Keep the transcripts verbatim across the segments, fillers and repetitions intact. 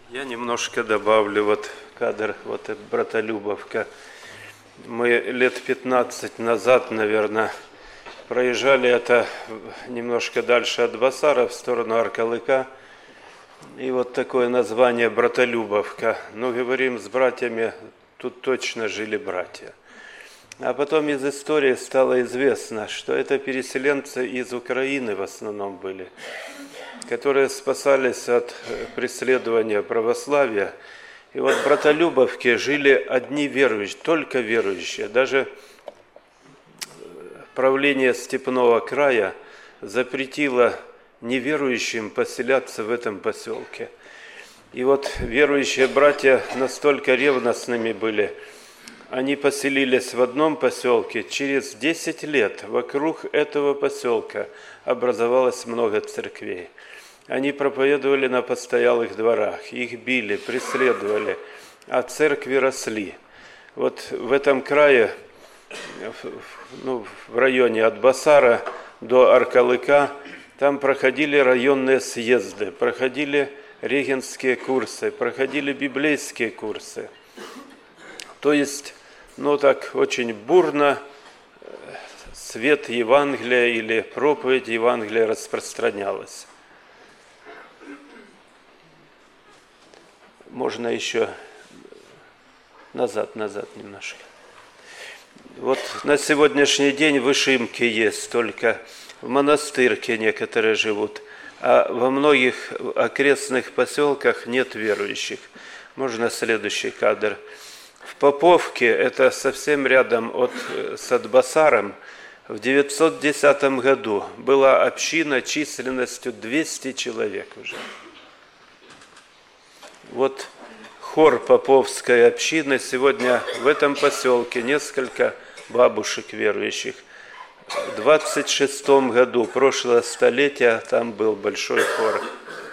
Я немножко добавлю, вот кадр, вот Братолюбовка. Мы лет пятнадцать назад, наверное, проезжали это немножко дальше от Басара, в сторону Аркалыка. И вот такое название Братолюбовка. Ну, говорим с братьями, тут точно жили братья. А потом из истории стало известно, что это переселенцы из Украины в основном были, которые спасались от преследования православия. И вот в Братолюбовке жили одни верующие, только верующие. Даже правление Степного края запретило неверующим поселяться в этом поселке. И вот верующие братья настолько ревностными были, они поселились в одном поселке. Через десять лет вокруг этого поселка образовалось много церквей. Они проповедовали на постоялых дворах, их били, преследовали, а церкви росли. Вот в этом крае, ну, в районе от Басара до Аркалыка, там проходили районные съезды, проходили регенские курсы, проходили библейские курсы. То есть, ну так очень бурно свет Евангелия или проповедь Евангелия распространялась. Можно еще назад, назад немножко. Вот на сегодняшний день в Ишимке есть, только в Монастырке некоторые живут, а во многих окрестных поселках нет верующих. Можно следующий кадр. В Поповке, это совсем рядом от, с Атбасаром, в девятьсот десятом году была община численностью двести человек уже. Вот хор Поповской общины, сегодня в этом поселке несколько бабушек верующих. В двадцать шестом году прошлого столетия там был большой хор.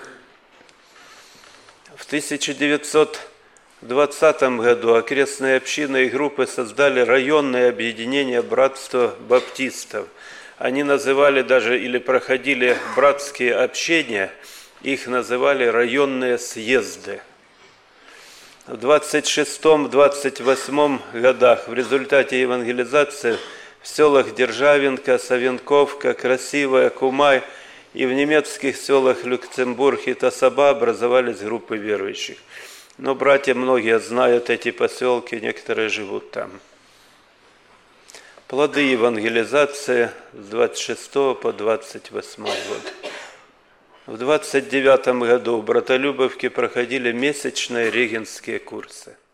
В тысяча девятьсот двадцатом году окрестные общины и группы создали районное объединение братства баптистов. Они называли даже или проходили братские общения, их называли районные съезды. В двадцать шестом — двадцать восьмом годах в результате евангелизации в селах Державинка, Савенковка, Красивая, Кумай и в немецких селах Люксембург и Тасаба образовались группы верующих. Но братья многие знают эти поселки, некоторые живут там. Плоды евангелизации с двадцать шестого по двадцать восьмой год. В двадцать девятом году в Братолюбовке проходили месячные регенские курсы.